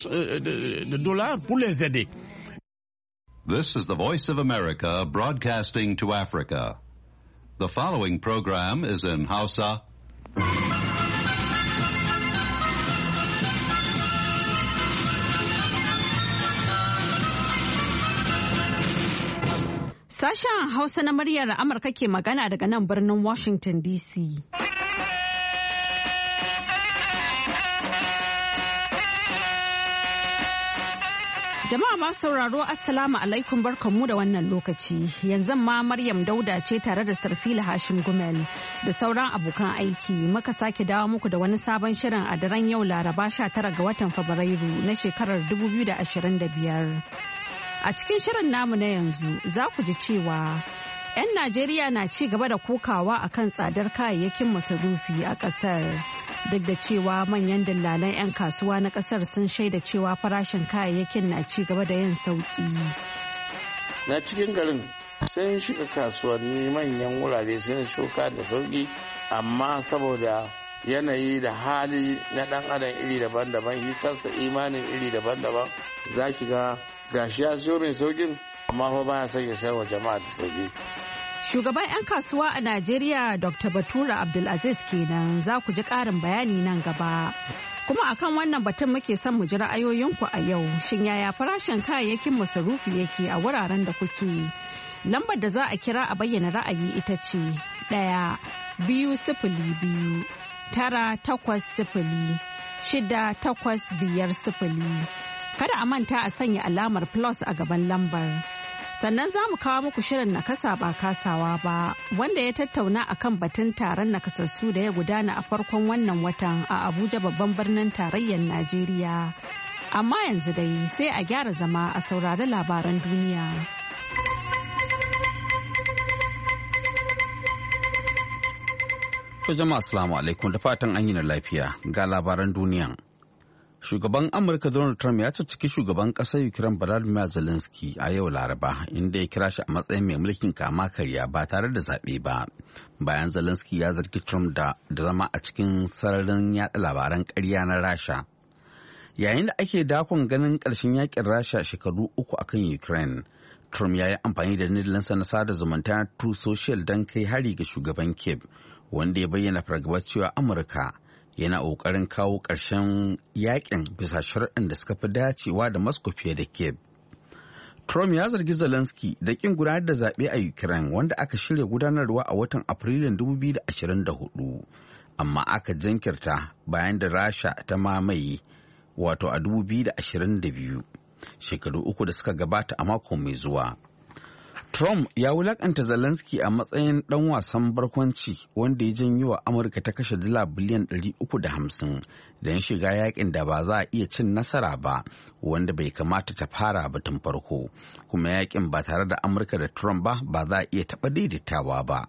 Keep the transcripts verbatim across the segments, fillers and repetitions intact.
de dollars pour les aider. This is the Voice of America broadcasting to Africa. The following program is in Hausa. Sashen Hausa na muryar Amurka ke magana daga nan birnin Washington D C. Jama'a masu sauraro Assalamu alaikum barkanmu da wannan lokaci. Yanzu ma Maryam Dauda ce tare da Sarfila Hashim Gumel da sauran abokan aiki muka sake dawo muku da wani sabon shirin a daren yau Laraba sha tara ga watan Fabrairu na shekarar dubu biyu da ashirin da biyar. A cikin shirin namu na yanzu za ku ji cewa 'yan Najeriya na ci gaba da kokawa akan tsadar kayayyakin masarufi a ƙasar. Duk da cewa manyan dillalan 'yan kasuwa na ƙasar sun shaida cewa farashin kayayyakin na ci gaba da yin sauƙi. Na cikin garin sun shiga kasuwanni manyan wurare sun shuka da sauƙi, amma saboda yanayi da hali na ɗan adam iri daban-daban, yi kansa imanin iri daban-daban, za ki ga gashi ya siyo mai saukin amma fa baya son ya sayar wa jama'a da sauki. Shugaban 'yan kasuwa a Najeriya Doctor Batura Abdulaziz kenan, za ku ji ƙarin bayani nan gaba. Kuma akan wannan batun muke son mu ji ra'ayoyinku a yau. Shin yaya farashin kayayyakin masarufi yake a wuraren da kuke? Lambar da za a kira a bayyana ra'ayi ita ce ɗaya biyu sifili biyu tara takwas sifili shida takwas biyar sifili. Kada a manta a sanya alamar plus a gaban lambar. Sannan za mu kawo muku shirin nakasa ba kasawa ba, wanda ya tattauna akan batun taron nakasassu da ya gudana a farkon wannan watan a Abuja babban birnin tarayyar Najeriya. Amma yanzu dai sai a gyara zama a saurari labaran duniya. To jama'a assalamu alaikum da fatan an yi na lafiya ga labaran duniya. Shugaban Amurka Donald Trump ya caccaki shugaban ƙasar Ukraine Volodymyr Zelensky a yau Laraba, inda ya kira shi a matsayin mai mulkin kama karya ba tare da zaɓe ba. Bayan Zelensky ya zargi Trump da zama a cikin sararin yaɗa labaran ƙarya na Rasha. Yayin da ake dakon ganin ƙarshen yakin Rasha shekaru uku akan Ukraine, Trump ya yi amfani da dandalinsa na sada zumunta na True Social don kai hari ga shugaban Kyiv, wanda ya bayyana fargabar cewa Amurka yana ƙoƙarin kawo ƙarshen yakin bisa shari'an da suka fi dacewa da Moscow fiye da Kyiv. Trump ya zargi Zelensky da ƙin gudanar da zaɓe a Ukraine wanda aka shirya gudanarwa a watan Afrilun dubu biyu da ashirin da hudu, amma aka jinkirta bayan da Rasha ta mamaye wato a dubu biyu da ashirin da biyu, shekaru uku da suka gabata a mako mai zuwa. Trump ya wulakanta Zelensky a matsayin ɗan wasan barkwanci wanda ya janyo wa Amurka ta kashe dala biliyan ɗari uku da hamsin don shiga yakin da ba za a iya cin nasara ba, wanda bai kamata ta fara ba tun farko, kuma yakin ba tare da Amurka da Trump ba ba za a iya taɓa daidaitawa ba.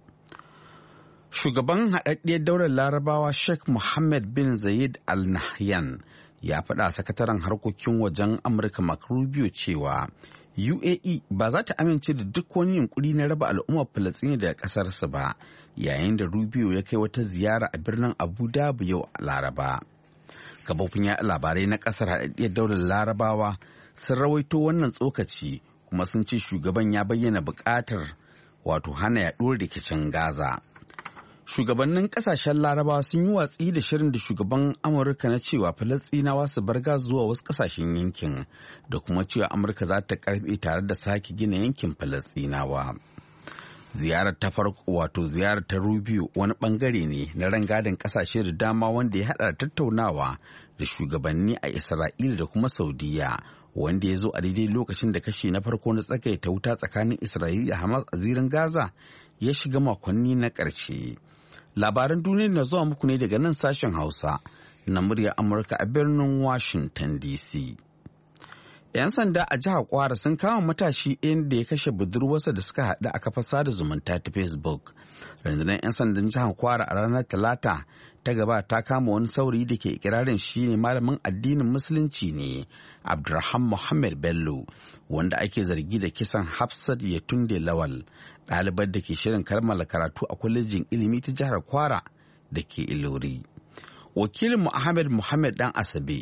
Shugaban haɗaɗɗiyar daular Larabawa Sheikh Mohammed bin Zayed Al Nahyan ya faɗa sakataren harkokin wajen Amurka Marco Rubio cewa U A E ba za ta amince da duk wani yunkuri na raba al'ummar Falasɗini daga ƙasarsa ba, yayin da Rubio ya kai wata ziyara a birnin Abu Dhabi yau Laraba. Kafofin yaɗa labarai na ƙasar haɗaɗɗiyar daular Larabawa sun rawaito wannan tsokaci, kuma sun ce shugaban ya bayyana buƙatar wato hana yaɗuwar rikicin Gaza. Shugabannin kasashen Larabawa sun yi watsi da shirin da shugaban Amurka na cewa Falasɗinawa su bar Gaza zuwa wasu kasashen yankin, da kuma cewa Amurka za ta karbe tare da sake gina yankin Falasɗinawa. Ziyarar ta farko wato ziyarar ta Rubio wani bangare ne na rangadin kasashe da dama wanda ya hada da tattaunawa da shugabanni a Isra'ila da kuma Saudiya, wanda ya zo a daidai lokacin da kashi na farko na tsagaita wuta tsakanin Isra'ila da Hamas a zirin Gaza ya shiga makonni na ƙarshe. Labaran duniya na zuwa muku ne daga nan sashen Hausa na muryar Amurka a birnin Washington D C. 'Yan sanda a jihar Kwara sun kama matashi ɗayan da ya kashe budurwarsa da suka haɗu a kafar sada zumunta ta Facebook. Rundunar 'yan sandan jihar Kwara a ranar Talata ta gaba ta kama wani saurayi da ke ikirarin shi ne malamin addinin Musulunci ne, Abdulrahman Muhammad Bello, wanda ake zargi da kisan Hafsat Yatunde Lawal, ɗalibar da ke shirin kammala karatu a kwalejin ilimi ta jihar Kwara da ke Ilori. Wakilin Ahmed Muhammad Dan Asabe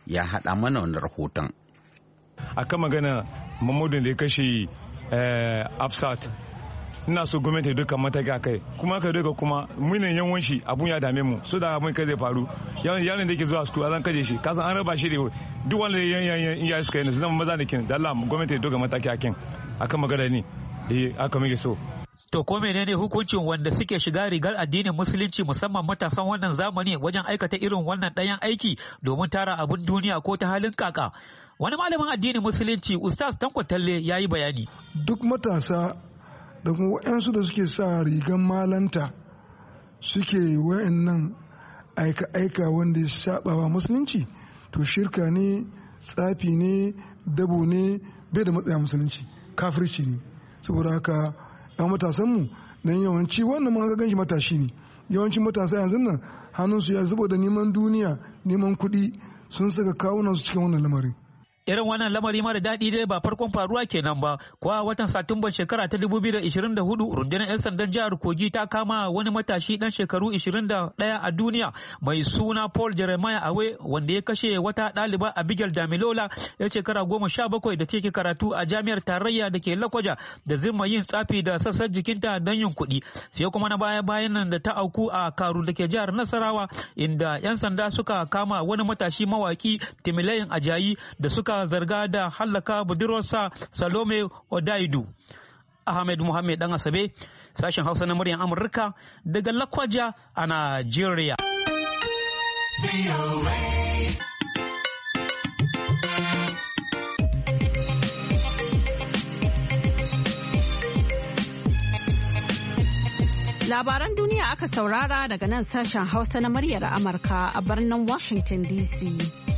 ya haɗa mana wani rahoton. Akan magana Mamadu da ya kashe Afsat, ina so gwamnati duka mataki a kai, kuma ka duka kuma munin yawan shi abun ya dame mu, so da abun kai zai faru yaron da yake zuwa school zan kaje shi, kasan an raba shi da duk wanda yan ya suka yi su zama maza da kin da Allah gwamnati duka mataki a kin akan magana ne eh aka muke so. To ko menene hukuncin wanda suke shiga rigar addinin musulunci musamman matasan wannan zamani wajen aikata irin wannan ɗayan aiki domin tara abun duniya ko ta halin kaka? Wani malamin addinin musulunci Ustaz Tanko Talle ya yi bayani. Duk matasa da kuma waɗansu da suke sa rigar malanta suke wayannan aika-aika wanda ya saba wa musulunci, to shirka ne, tsafi ne, dabo ne, bai da matsaya musulunci, kafirci ne. Saboda haka yan matasanmu don yawanci wannan ma gan shi matashi ne, yawanci matasa yanzu nan hannunsu ya saboda neman duniya, neman kuɗi sun saka kawunan su cikin wannan lamarin. Irin wannan lamari mara daɗi dai ba farkon faruwa kenan ba, kuwa watan Satumban shekara ta dubu biyu da ishirin da hudu rundunar 'yan sandan jihar Kogi ta kama wani matashi ɗan shekaru ishirin da ɗaya a duniya mai suna Paul Jeremiah Awe, wanda ya kashe wata ɗaliba Abigail Damilola ya shekara goma sha bakwai da take karatu a jami'ar tarayya da ke Lakwaja da zimma yin tsafi da sassan jikinta don yin kuɗi. Sai kuma na baya bayan nan da ta auku a Karu da ke jihar Nasarawa, inda 'yan sanda suka kama wani matashi mawaki Timilayin Ajayi da suka zarga da hallaka budurwarsa Salome Odaidu. Ahmed Muhammad Dan Asabe, sashen Hausa na muryar Amurka daga Lakwaja a Najeriya. Labaran duniya aka saurara daga nan sashen Hausa na muryar Amurka a birnin Washington D C.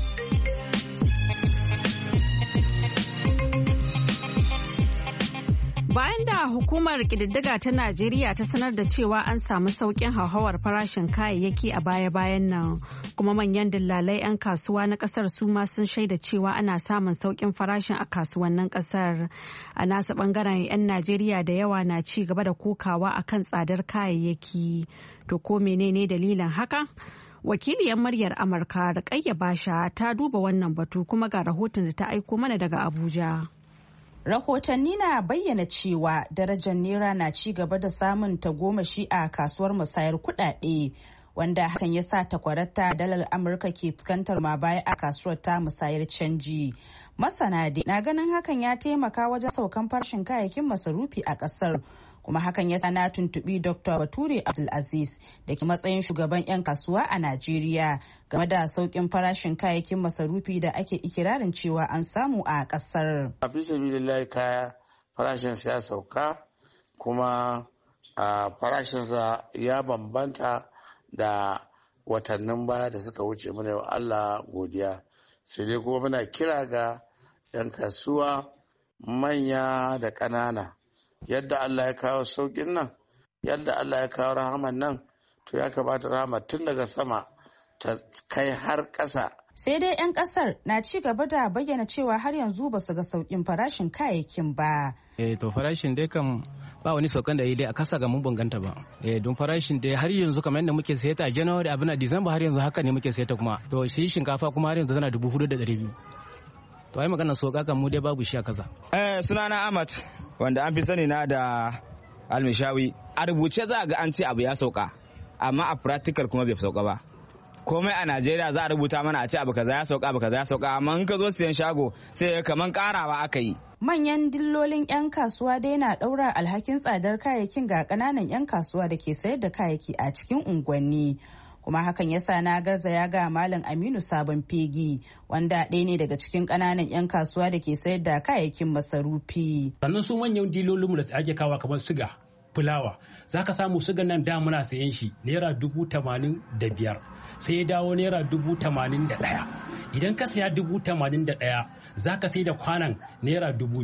Bayan da hukumar ƙididdiga ta Najeriya ta sanar da cewa an samu sauƙin hauhawar farashin kayayyaki a baya-bayan nan, kuma manyan dillalai 'yan kasuwa na ƙasar su ma sun shaida cewa ana samun sauƙin farashin a kasuwannin ƙasar. A nasa ɓangaren 'yan Najeriya da yawa na ci gaba da kokawa akan tsadar kayayyaki. To ko menene dalilin haka? Wakiliyar muryar Amurka Rukayya Basha ta duba wannan batu kuma ga rahoton da ta aiko mana daga Abuja. Rahotanni na bayyana cewa darajar Naira na ci gaba da samun tagomashi a kasuwar musayar kuɗaɗe, wanda hakan ya sa takwarata dalar Amurka ke fuskantar ma baya a kasuwar ta musayar canji. Masana dai na ganin hakan ya taimaka wajen saukan farashin kayayyakin masarufi a ƙasar. Kuma hakan ya sa na tuntuɓi Doctor Bature Abdulaziz da ke matsayin shugaban 'yan kasuwa a Najeriya game da sauƙin farashin kayayyakin masarufi da ake ikirarin cewa an samu a ƙasar. A bisa billahi kaya farashin ya sauka, kuma a farashinsa ya bambanta da watannin baya da suka wuce. Muna yau Allah godiya. Sai dai kuma muna kira ga 'yan kasuwa manya da ƙanana, yadda Allah ya kawo saukin nan, yadda Allah ya kawo rahaman nan, to ya kamata rahama tun daga sama ta kai har ƙasa. Sai dai 'yan ƙasar na ci gaba da bayyana cewa har yanzu ba su ga saukin farashin kayayyakin ba. Eh to farashin dai kan ba wani saukan da yi dai a kasa ga mun banganta ba. Eh don farashin dai har yanzu kamar yadda muke sayata a January abin a December har yanzu haka ne muke sayata kuma. To shi shinkafa kuma har yanzu tana dubu hudu da ɗari biyu. To ai magana sauka kan mu dai babu shi a kasa. Eh sunana Ahmad, wanda an fi sani na da Almishawi. A rubuce za ga an ce abu ya sauka, amma a practical kuma bai sauka ba. Komai a Najeriya za a rubuta mana a ce abu kaza ya sauka abu kaza ya sauka, amma in ka zo siyan shago sai kaman karawa aka yi. Manyan dillolin 'yan kasuwa dai na ɗaura alhakin tsadar kayayyakin ga ƙananan 'yan kasuwa da ke sayar da kayayyaki a cikin unguwanni. Kuma hakan ya sa na garzaya ga Malam Aminu Sabon Fegi, wanda ɗaya ne daga cikin ƙananan 'yan kasuwa da ke sayar da kayayyakin masarufi. Sannan su manyan dilolinmu da ake kawo kamar siga, fulawa, za ka samu sigan nan da muna sayan shi naira dubu tamanin da biyar, sai ya dawo naira dubu tamanin da ɗaya. Idan ka saya dubu tamanin da ɗaya, za ka sai da kwanan naira dubu biyar.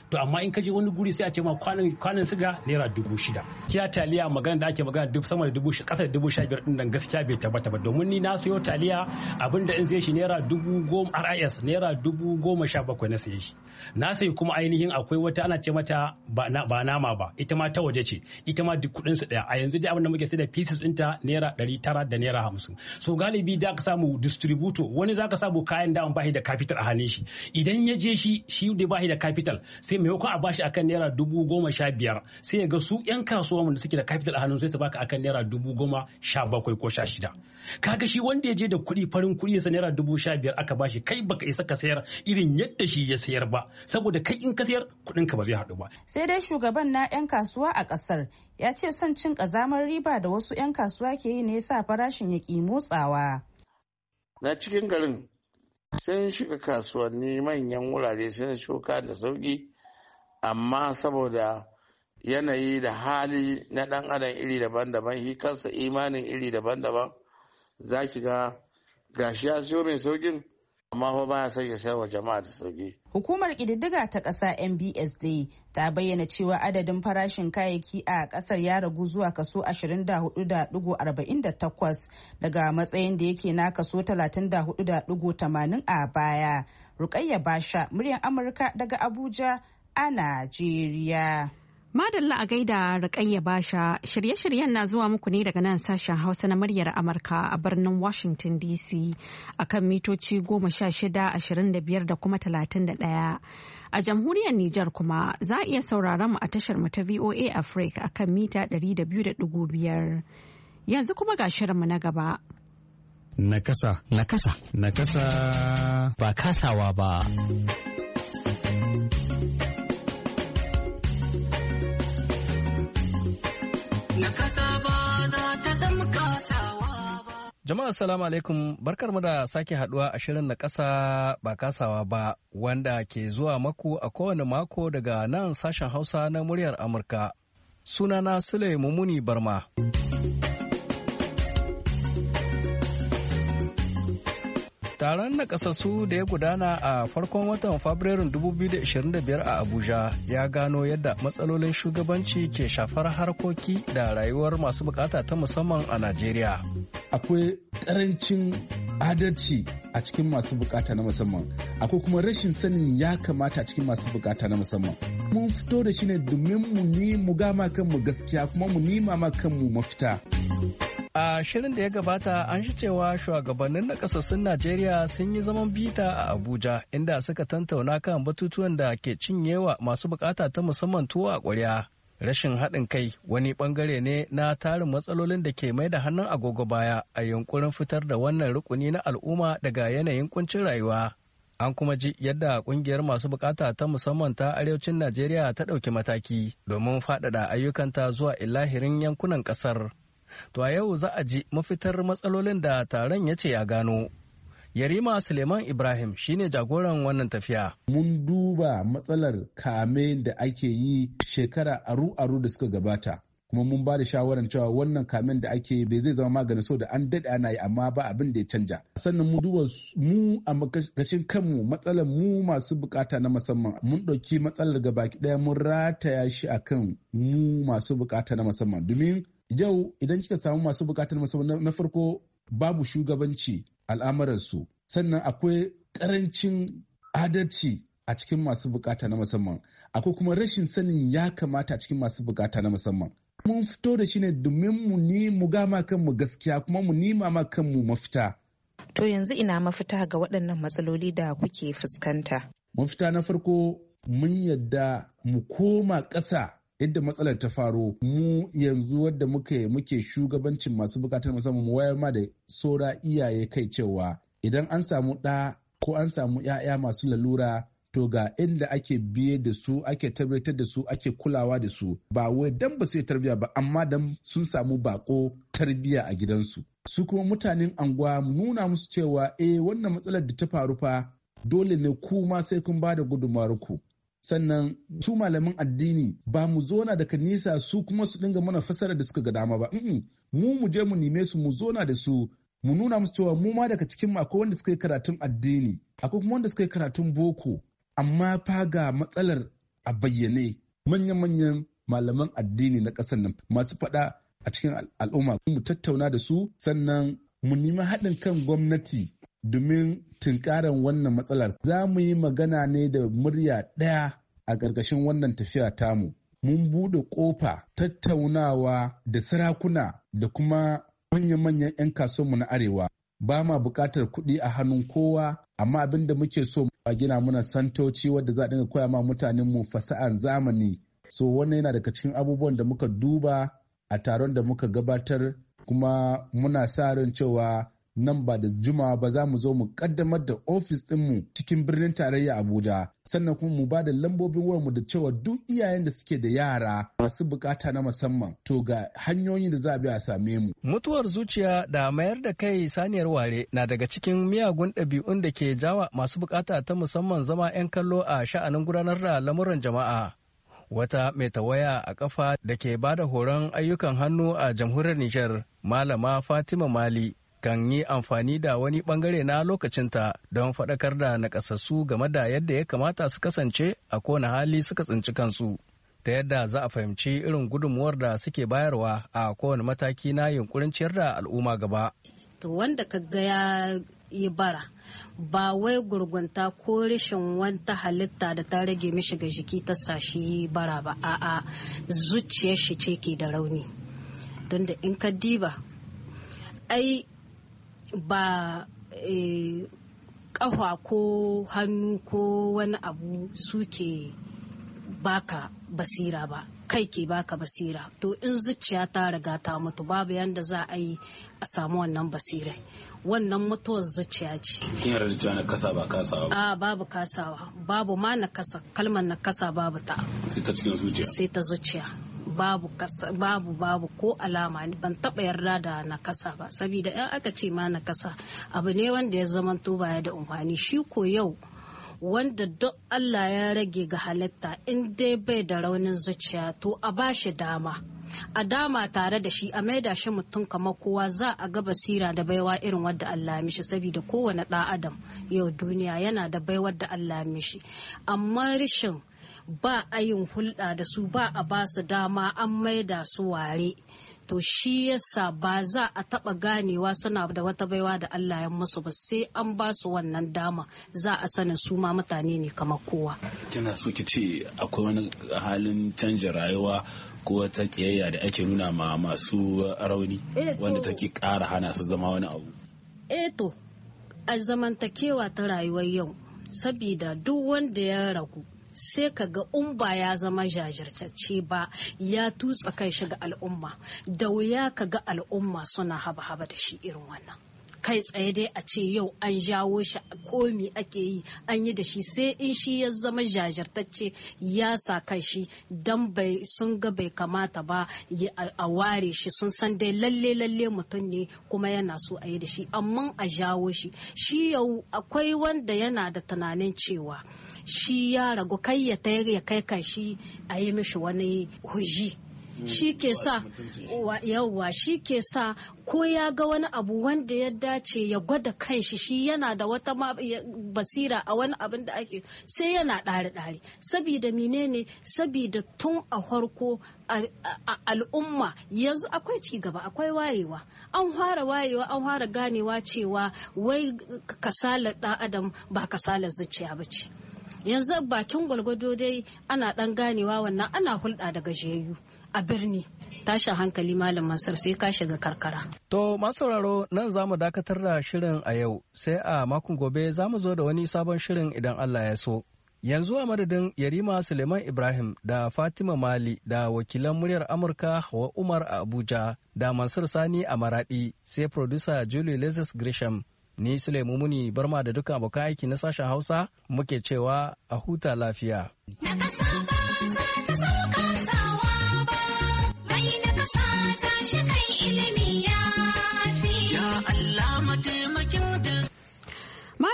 to amma in ka je wani guri sai a ce ma kwanan kwanan siga naira dubu shida kiya taliya magana da ake magana duk sama da dubu kasa da dubu sha biyar din nan gaskiya bai tabbata ba domin ni na sayo taliya abinda in zai shi naira dubu goma R I S naira dubu goma sha bakwai na saye shi na sayi kuma ainihin akwai wata ana ce mata ba nama ba ita ma ta waje ce ita ma duk kudin su daya a yanzu dai abin da muke sai da pieces ɗinta naira ɗari tara da naira hamsin so galibi da ka samu distributor wani za ka samu kayan da an bashi da capital a hannun shi idan ya je shi shi da bashi da capital sai maimakon a bashi akan naira dubu goma sha biyar sai ya ga su yan kasuwa da suke da capital a hannun sai su baka akan naira dubu goma sha bakwai ko sha shida kaga shi wanda ya je da kuɗi farin kuɗi ya sa naira dubu sha biyar aka bashi kai baka isa ka sayar irin yadda shi ya sayar ba saboda kai in ka sayar kuɗin ka ba zai haɗu ba. Sai dai shugaban na 'yan kasuwa a ƙasar ya ce son cin ƙazamar riba da wasu 'yan kasuwa ke yi ne yasa farashin ya ƙi motsawa. Na cikin garin sun shiga kasuwanni manyan wurare sun shuka da sauki amma saboda yanayi da hali na ɗan adam iri daban-daban shi kansa imanin iri daban-daban za ki ga gashi ya siyo mai saukin amma fa baya son ya sayar wa jama'a da sauki. Hukumar ƙididdiga ta ƙasa N B S D ta bayyana cewa adadin farashin kayayyaki a ƙasar ya ragu zuwa kaso ashirin da hudu da ɗigo arba'in da takwas daga matsayin da yake na kaso talatin da hudu da ɗigo tamanin a baya. Rukayya Basha, muryar Amurka daga Abuja a Najeriya. Madalla a gaida Rukayya Basha, shirye-shiryen na zuwa muku ne daga nan sashen Hausa na muryar Amurka a birnin Washington D C akan mitoci goma sha shida, ashirin da biyar da kuma talatin da ɗaya. A jamhuriyar Nijar kuma za a iya sauraron mu a tashar mu ta V O A Africa akan mita ɗari da biyu da ɗigo biyar. Yanzu kuma ga shirinmu na gaba. Nakasa. Nakasa. Nakasa. Ba kasawa ba. Jama'a assalamu alaikum, barkar mu da sake haduwa a shirin na kasa ba kasawa ba wanda ke zuwa maku a kowane mako daga nan sashen Hausa na muryar Amurka. Sunana Sule Mumuni Barma. Taron nakasassu da ya gudana a farkon watan Fabrairun dubu biyu da ashirin da biyar a Abuja ya gano yadda matsalolin shugabanci ke shafar harkoki da rayuwar masu bukata ta musamman a Najeriya. Akwai karancin adalci a cikin masu bukata na musamman, akwai kuma rashin sanin ya kamata a cikin masu bukata na musamman. Mun fito da shi ne domin mu ni mu gama kanmu gaskiya kuma mu nima ma kanmu mafita. A shirin da ya gabata an shi cewa shugabannin nakasassun Najeriya sun yi zaman bita a Abuja inda suka tantauna kan batutuwan da ke cinyewa masu bukata ta musamman tuwo a ƙwarya. Rashin haɗin kai wani ɓangare ne na tarin matsalolin da ke mai da hannun agogo baya a yunkurin fitar da wannan rukuni na al'umma daga yanayin kuncin rayuwa. An kuma ji yadda ƙungiyar masu bukata ta musamman ta arewacin Najeriya ta ɗauki mataki domin faɗaɗa ayyukanta zuwa ilahirin yankunan ƙasar. To a yau za a ji mafitar matsalolin da taron ya ce ya gano. Yarima Suleiman Ibrahim shine jagoran wannan tafiya. Mun duba matsalar kame da ake yi shekara aru-aru da suka gabata. Kuma mun ba da shawarar cewa wannan kamen da ake yi bai zai zama magani so da an daɗe ana yi amma ba abin da ya canja. Sannan mu duba mu a makashin kanmu matsalar mu masu bukata na musamman. Mun ɗauki matsalar gabaki ɗaya mun rataya shi akan mu masu bukata na musamman. Domin yau idan kika samu masu bukatar musamman na farko babu shugabanci al'amuransu, sannan akwai karancin adalci a cikin masu bukata na musamman, akwai kuma rashin sanin ya kamata a cikin masu bukata na musamman. Mun fito da shi ne domin mu ni mu gama kanmu gaskiya kuma mu nima ma kanmu mafita. To yanzu ina mafita ga waɗannan matsaloli da kuke fuskanta? Mafita na farko mun yadda mu koma ƙasa yadda matsalar ta faro, mu yanzu wadda muke muke shugabancin masu bukatar musamman mu wayar ma da sora iyaye kai cewa idan an samu ɗa ko an samu ‘ya'ya masu lalura to ga inda ake biye da su, ake tabbatar da su, ake kulawa da su, ba wai dan ba su yi tarbiyya ba amma dan sun samu bako tarbiyya a gidansu. Su kuma mutanen anguwa nuna musu cewa eh wannan matsalar da ta faru fa dole ne ku ma sai kun ba da gudunmawar ku. Sannan su malaman addini ba mu zona daga nisa su kuma su dinga mana fasara da suka ga dama ba. Mu mu je mu nime su mu zona da su mu nuna musu cewa mu ma daga cikin mu akwai wanda suka yi karatun addini, akwai kuma wanda suka yi karatun boko, amma fa ga matsalar a bayyane manyan-manyan malaman addini na ƙasar nan masu faɗa a cikin al'umma mu tattauna da su sannan mu nemi haɗin kan gwamnati domin tunkaran wannan matsalar. Za mu yi magana ne da murya ɗaya a ƙarƙashin wannan tafiya tamu. Mun buɗe ƙofa tattaunawa da sarakuna da kuma manyan-manyan 'yan kasuwanmu na arewa. Ba ma buƙatar kuɗi a hannun kowa, amma abin da muke so a gina muna santoci wadda za a dinga koya ma mutanenmu fasa'an zamani. So wannan yana daga cikin abubuwan da muka duba a taron da muka gabatar, kuma muna sa ran cewa nan ba da juma'a ba za mu zo mu kaddamar da ofis ɗinmu cikin birnin tarayya Abuja, sannan kuma mu ba da lambobin wayarmu da cewa duk iyayen da suke da yara masu bukata na musamman to ga hanyoyin da za a bi a same mu. Mutuwar zuciya da mayar da kai saniyar ware na daga cikin miyagun ɗabi'un da ke jawa masu bukata ta musamman zama 'yan kallo a sha'anin gudanar da lamuran jama'a. Wata mai tawaya a kafa da ke ba da horon ayyukan hannu a jamhuriyar Nijar, Malama Fatima Mali, kan yi amfani da wani bangare na lokacinta don faɗakar da nakasassu game da yadda ya kamata su kasance a kowane hali suka tsinci kansu, ta yadda za a fahimci irin gudunmuwar da suke bayarwa a kowane mataki na yunkurin ciyar da al'umma gaba. To wanda ka ga ya yi bara ba wai gurgunta ko rashin wata halitta da ta rage mishi ga jiki ta sashi bara ba, a'a zuciyar shi ce ke da rauni. Don da in ka diba ai ba ƙafa ko hannu ko wani abu suke baka basira ba, kai ke baka basira. To in zuciya ta riga ta mutu babu yanda za a yi a samu wannan basirai. Wannan mutuwar zuciya ce. Kin yarda da na kasa ba kasawa ba? A babu kasawa, babu ma na kasa, kalmar na kasa babu ta. Sai ta cikin zuciya. Sai ta zuciya. Babu kasa, babu babu ko alama, ban taba yarda da na kasa ba, saboda in aka ce ma na kasa abu ne wanda ya zama to baya da amfani. Shi ko yau wanda duk Allah ya rage ga halitta in dai bai da raunin zuciya to a bashi dama, a dama tare da shi, a maida shi mutum kamar kowa, za a ga basira da baiwa irin wadda Allah ya mishi, saboda kowane ɗan adam yau duniya yana da baiwar da Allah ya mishi, amma rishin ba a yin hulɗa da su, ba a ba su dama, an maida su ware. To shi yasa ba za a taɓa ganewa suna da wata baiwa da Allah ya musu ba, sai an ba su wannan dama za a sanin su ma mutane ne kamar kowa. Kina so ki ce akwai wani halin canja rayuwa ko wata kiyayya da ake nuna ma masu rauni wanda take ƙara hana su zama wani abu? Eh to, a zamantakewa ta rayuwar yau, sabida duk wanda ya ragu sai ka ga in ba ya zama jajirtacce ba ya tutsa kan shi ga al'umma, da wuya ka ga al'umma suna haba-haba da shi irin wannan. Kai tsaye dai a ce yau an jawo shi komi ake yi an yi da shi, sai in shi ya zama jajirtacce ya sa kan shi dan bai sun ga bai kamata ba a ware shi, sun san dai lalle lalle mutum ne kuma yana so a yi da shi, amma a jawo shi. Shi yau akwai wanda yana da tunanin cewa shi ya ragu kai ya tayar ya kai kan shi a yi mishi wani huji. Shi ke sa yawa shi ke sa ko ya ga wani abu wanda ya dace ya gwada kanshi, shi yana da wata basira a wani abin da ake, sai yana ɗare-ɗare. Sabida menene? Sabida tun a farko al'umma yanzu akwai ci gaba, akwai wayewa, an fara wayewa, an fara ganewa cewa wai kasalar ɗan adam ba kasalar zuciya ba ce. Yanzu bakin gwalgwado dai ana ɗan ganewa wannan, ana hulɗa da gajiyayyu. A birni tashin hankali Malam Mansur sai ka shiga karkara. To masu sauraro nan za mu dakatar da shirin a yau, sai a makon gobe za mu zo da wani sabon shirin idan Allah ya so. Yanzu a madadin Yarima Suleiman Ibrahim da Fatima Mali da wakilan muryar Amurka Hawa Umar a Abuja da Mansur Sani a Maradi, sai producer Julie Lazarus Grisham. Ni Sulaimu Muni Barma da duka abokan aiki na sashen Hausa muke cewa a huta lafiya.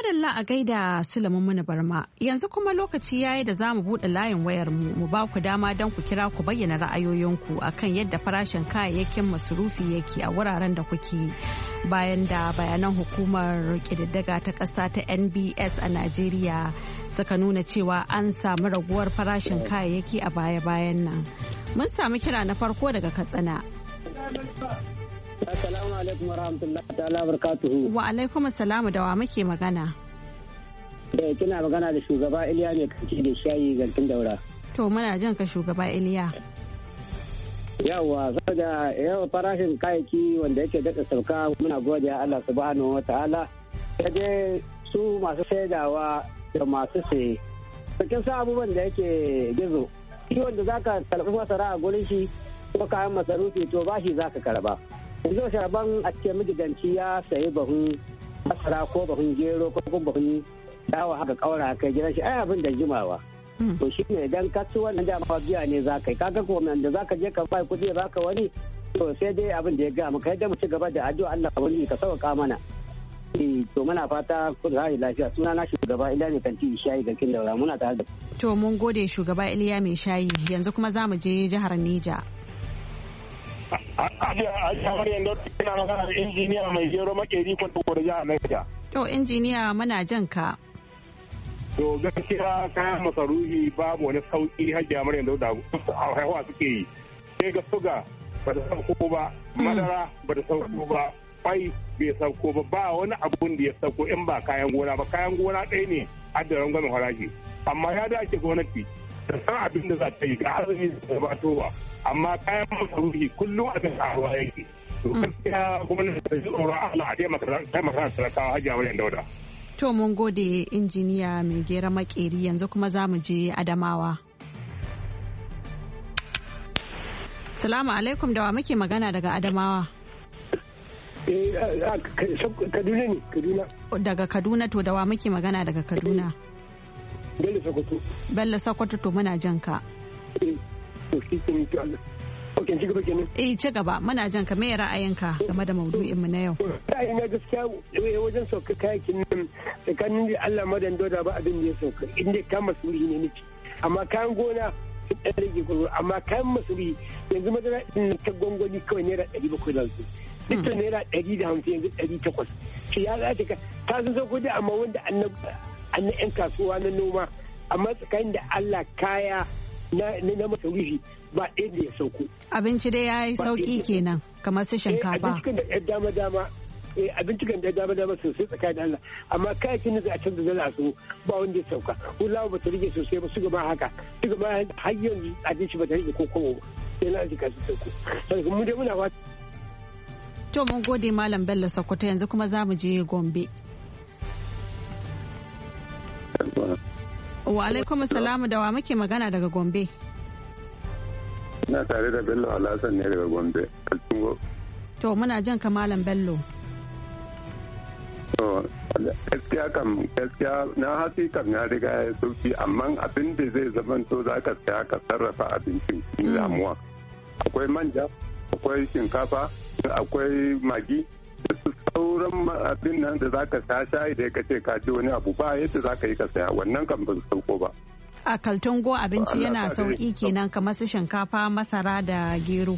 madalla a gaida Sulaiman Muna Barma. Yanzu kuma lokaci yayi da za mu buɗe layin wayar mu mu ba ku dama don ku kira ku bayyana ra'ayoyinku akan yadda farashin kayayyakin masarufi yake a wuraren da kuke bayan da bayanan hukumar ƙididdiga ta ƙasa ta N B S a Najeriya suka nuna cewa an samu raguwar farashin kayayyaki a baya-bayan nan. Mun samu kira na farko daga Katsina. Assalamu alaikum wa rahmatullahi ta'ala barakatuhu. Wa alaikum assalamu da wa muke magana? Eh kina magana da shugaba Iliya ne kake da shayi garkin daura. To muna jin ka shugaba Iliya. Yawa saboda yawa farashin kayayyaki wanda yake daɗa sauka muna godiya Allah subhanahu wa ta'ala. Kaje su masu saidawa da masu saye. Cikin sa abubuwan da yake gizo. Shi wanda zaka karɓi masara a gurin shi ko kayan masarufi to bashi zaka karba. Yanzu shaban a cikin magidanci ya sayi bahun masara ko bahun gero ko kuma bahun dawa haka kaura kai gidan shi ai abin da jimawa. To shi ne idan ka ci wannan dama biya ne za ka yi kaga ko da za ka je ka bai kuɗi ba ka wani to sai dai abin da ya ga maka yadda mu ci gaba da addu'a Allah wani ka sauka mana. To muna fata ku da lafiya suna na shugaba Iliya mai kanti shayi ga kin daura muna tare da. To mun gode shugaba Iliya mai shayi yanzu kuma za mu je jihar Neja. kamar yadda ina magana da injiniya mai gero makeri kwanta da jihar Niger. To injiniya muna jan ka. To gaskiya kayan masarufi babu wani sauki hajjiya mara yadda da haihuwa suke yi. Sai ga suga ba ta sauko ba, madara ba ta sauko ba, kwai bai sauko ba, ba wani abun da ya sauko in ba kayan gona ba. Kayan gona ɗaya ne adda rangwamen farashi. Amma ya dace gwamnati da san abin da za ta yi ga azumi da ba towa. Amma kayan masarufi kullum a kan karuwa yake. To gaskiya gwamnati ta ji tsoron Allah a taimaka talakawa hajjiya mara yadda. To mun gode injiniya mai gera makeri yanzu kuma za mu je Adamawa. Salamu alaikum da wa muke magana daga Adamawa. Kaduna ne, Kaduna. Daga Kaduna to da wa muke magana daga Kaduna. Bello Sokoto. Bello Sokoto to muna jan ka. Ok, ci gaba kenan. Eh, ci gaba muna jan ka me ra'ayinka game da maudu'in mu na yau. Ra'ayin na gaskiya wajen sauka kayakin nan tsakanin da Allah madan doda ba abin da ya sauka inda ka masuri ne miki. Amma kayan gona sun ɗan rage gwaro amma kayan masuri yanzu madara ɗin ta gwangwani kawai naira ɗari bakwai da hamsin. Duk da naira ɗari da hamsin yanzu ɗari takwas. Shi ya za ta ka sun sauko da amma wanda an na 'yan kasuwa na noma amma tsakanin da Allah kaya na masarufi ba ɗaya da ya sauko. Abinci dai ya yi sauƙi kenan kamar su shinkafa. Abincin da ɗan dama dama abincin da dama dama sosai tsakanin Allah amma kayakin da za a canza dala su ba wanda ya sauka. Hulawa ba ta rage sosai ba su gaba haka su gaba har yanzu abinci ba ta rage ko kowa sai na jika su sauko. Sai mu dai muna wata. To mun gode Malam Bello Sokoto yanzu kuma za mu je Gombe. Wa alaikum salamu da wa muke magana daga Gombe. Ina tare da Bello Alhassan ne daga Gombe. To muna jan ka Malam Bello. To gaskiya kam gaskiya na hatsi kam ya riga ya sauki amma abin da zai zama to za ka saya ka sarrafa abincin in damuwa. Akwai manja, akwai shinkafa, akwai magi. Sauran abin nan da za ka sa shayi da ka ce ka ji wani abu ba yadda za ka yi ka saya wannan kan ba su sauko ba. A Kaltungo abinci yana sauki kenan kamar su shinkafa, masara da gero.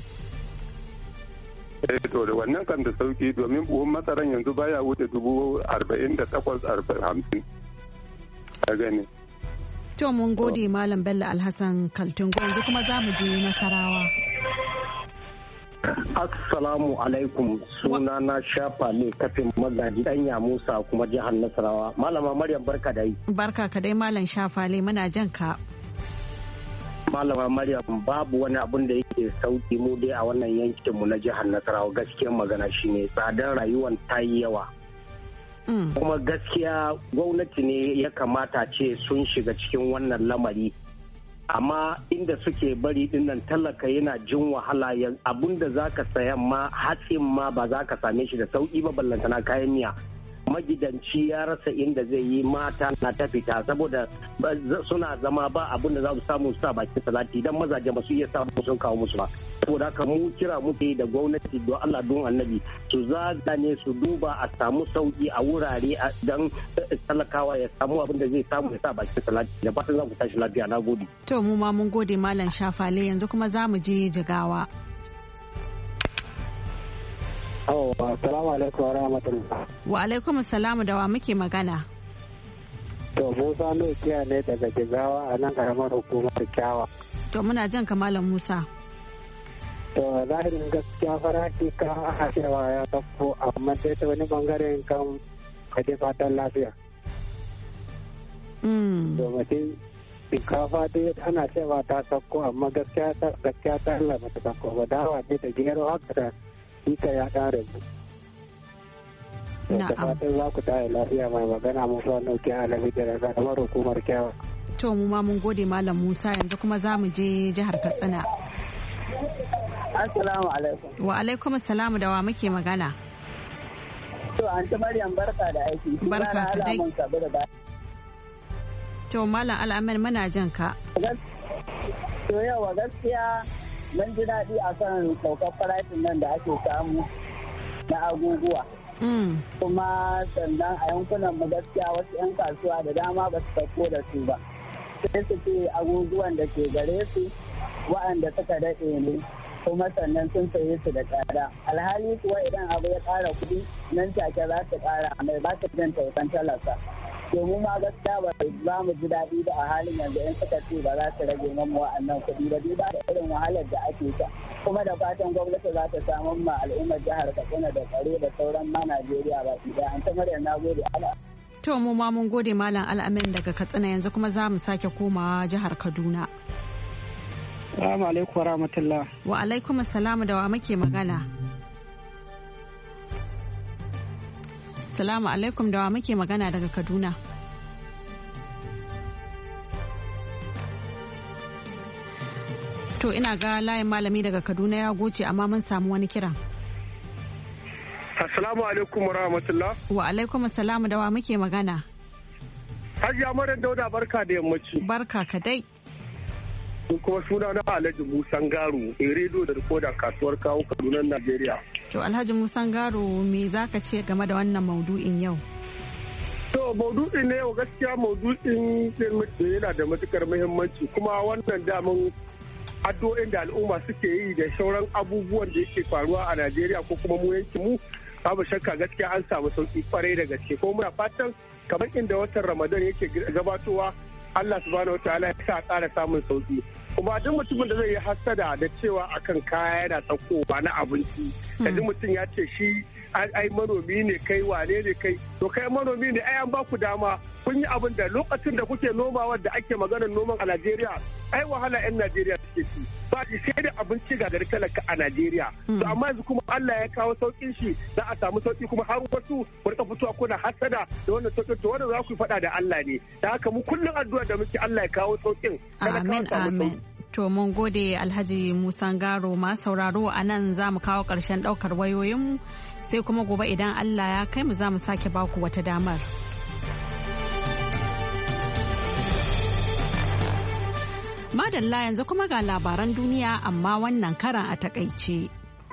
Eh to da wannan kan da sauki domin buhun masaran yanzu baya wuce dubu arba'in da takwas arba'in hamsin. A gani. To mun gode Malam Bello Alhassan Kaltungo yanzu kuma za mu je Nasarawa. Assalamu alaikum suna na shafa ne kafin magaji danya Musa kuma jihar Nasarawa. Malama Maryam barka da yi. Barka ka dai Malam Shafale muna jan ka. Malama Maryam babu wani abun da yake sauki mu dai a wannan yankin mu na jihar Nasarawa gaskiyar magana shine tsadar rayuwar ta yi yawa. Kuma gaskiya gwamnati ne ya kamata ce sun shiga cikin wannan lamari. Amma inda suke bari dinnan talaka yana jin wahala abinda za ka sayan ma hatsin ma ba za ka same shi da sauki ba ballantana kayan miya magidanci ya rasa inda zai yi, mata na ta fita saboda suna zama ba abin da za su samu sa bakin salati idan mazaje ba su iya samu sun kawo musu ba. Saboda haka mu kira muke da gwamnati don Allah don annabi su zaga ne su duba a samu sauki a wurare don talakawa ya samu abin da zai samu ya sa bakin salati. Da fatan za ku tashi lafiya. Na gode. To mu ma mun gode Malam Shafale, yanzu kuma za mu je Jigawa. Oh, assalamu alaikum wa rahmatullah. Wa alaikum assalamu, da wa muke magana? To Musa Nokiya ne daga Jigawa a nan karamar hukumar Kyawa. To muna jan ka Malam Musa. To zahirin gaskiya farashi ka a cewa ya tafko, amma sai ta wani bangaren kan kaje fatan lafiya. Mm. To mutum shinkafa dai ana cewa ta tafko, amma gaskiya ta gaskiya ta Allah ba ta tafko ba. Dawa ce da gero haka da ita ya ƙara su. Da fatan za ku taya lafiya, mai magana Musa Nokiya a Labi da karamar hukumar Kyawa. To mu ma mun gode Malam Musa, yanzu kuma za mu je jihar Katsina. Assalamu alaikum. Wa alaikum assalamu, da wa muke magana? To Anti Maryam barka da aiki. Barka ka dai. To Malam Al'amin muna jan ka. To yawa gaskiya mun ji daɗi a kan saukar farashin nan da ake samu na abubuwa. Kuma sannan a yankunan mu gaskiya wasu 'yan kasuwa da dama ba su sauko da su ba. Sai su ce abubuwan da ke gare su wa'anda suka daɗe ne, kuma sannan sun saye su da tsada. Alhali kuwa idan abu ya ƙara kuɗi nan take za su ƙara mai ba ta jin tausan talaka. Domin ma gaskiya ba za mu ji daɗi da a halin yanzu in suka ce ba za su rage mamu wa'annan kuɗi ba duba da irin wahalar da ake ta, kuma da fatan gwamnati za ta samu ma al'ummar jihar Katsina da tsaro da sauran ma Najeriya ba su da. An ta Maryam na gode Allah. To mu ma mun gode Malam Al'amin daga Katsina, yanzu kuma za mu sake komawa jihar Kaduna. Assalamu alaikum wa rahmatullah. Wa alaikum assalamu, da wa muke magana? Assalamu alaikum, da wa muke magana daga Kaduna? To ina ga layin malami daga Kaduna ya goce, amma mun samu wani kiran. Assalamu alaikum wa rahmatullah. Wa alaikum assalamu, da wa muke magana? Hajiya Maryam Dauda barka da yammaci. Barka ka dai. Kuma suna na Alhaji Musa Garu, a rediyo da rikoda kasuwar kawo Kaduna, Najeriya. To Alhaji Musa Garu, me zaka ce game da wannan maudu'in yau? To maudu'in ne yau gaskiya maudu'in yana da matukar muhimmanci, kuma wannan damin addu'o'in da al'umma suke yi da sauran abubuwan da yake faruwa a Najeriya ko kuma mu yankin mu, babu shakka gaskiya an samu sauki kwarai da gaske, ko muna fatan kamar inda watan Ramadan yake gabatowa Allah subhanahu wataala ya sa ƙara samun sauki. Kuma duk mutumin da zai yi hasada da cewa akan kaya yana saukowa na abinci, kaji mutum ya ce shi ai manomi ne kai, wane ne kai, to kai manomi ne ai an ba ku dama kun yi abin da lokacin da kuke nomawa da ake maganar noman a Najeriya ai wahala 'yan Najeriya suke ci, ba sai da abinci ga gari talaka a Najeriya. To amma yanzu kuma Allah ya kawo saukin shi, za a samu sauki, kuma har wasu ku rika fitowa kuna hasada da wannan saukin, to wanda za ku faɗa da Allah ne. Da haka mu kullum addu'a da muke Allah ya kawo saukin. Amin amin. To mun gode Alhaji Musa Garo, ma sauraro a nan za mu kawo ƙarshen ɗaukar wayoyinmu, sai kuma gobe idan Allah ya kai mu za mu sake baku wata damar. Madalla, yanzu kuma ga labaran duniya amma wannan karan a takaice.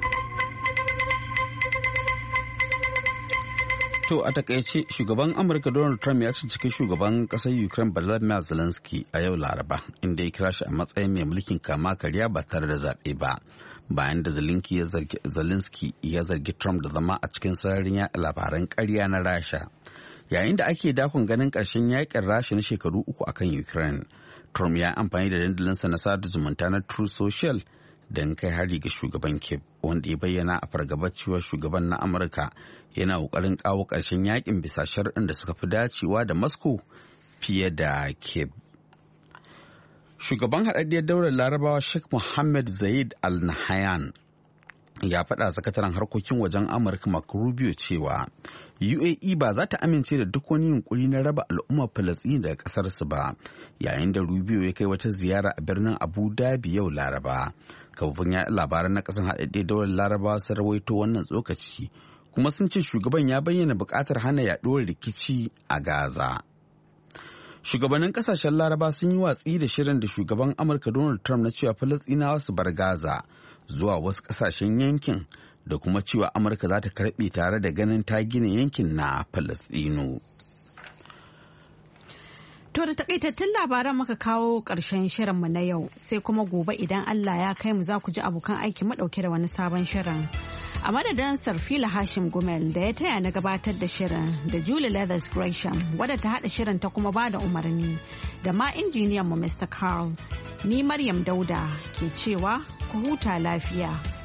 To a takaice shugaban Amurka Donald Trump ya cikin shugaban ƙasar Ukraine Volodymyr Zelensky a yau Laraba, inda ya kira shi a matsayin mai mulkin kama karya ba tare da zaɓe ba. Bayan da Zelensky ya zargi Trump da zama a cikin sararin yaɗa labaran ƙarya na Rasha. Yayin da ake dakon ganin ƙarshen yaƙin Rasha na shekaru uku akan Ukraine, Trump ya amfani da dandalinsa na sada zumunta na Truth Social don kai hari ga shugaban Kyiv, wanda ya bayyana a fargabar cewa shugaban na Amurka yana ƙoƙarin kawo ƙarshen yakin bisa sharɗin da suka fi dacewa da Moscow fiye da Kyiv. Shugaban haɗaɗɗiyar daular Larabawa Sheikh Mohammed Zayed Al Nahyan ya faɗa sakataren harkokin wajen Amurka Marco Rubio cewa U A E ba za ta amince da duk wani yunkuri na raba al'ummar Falasɗini daga ƙasarsu ba, yayin da Rubio ya kai wata ziyara a birnin Abu Dhabi yau Laraba. Kafofin yaɗa labaran na ƙasar haɗaɗɗiyar daular Larabawa sun rawaito wannan tsokaci, kuma sun ce shugaban ya bayyana buƙatar hana yaɗuwar rikici a Gaza. Shugabannin kasashen Laraba sun yi watsi da shirin da shugaban Amurka Donald Trump na cewa Falasɗinawa su bar Gaza zuwa wasu kasashen yankin da kuma cewa Amurka za ta karɓe tare da ganin ta gina yankin na Falasɗinu. To da takaitattun labaran muka kawo ƙarshen shirinmu na yau, sai kuma gobe idan Allah ya kai mu za ku ji abokan aiki madauke da wani sabon shirin. A madadin Sarfila Hashim Gumel da ya taya na gabatar da shirin da Julie Leathers Gresham wadda ta haɗa shirin ta kuma ba da umarni da ma injiniyan mu Mister Carl. Ni Maryam Dauda ke cewa ku huta lafiya.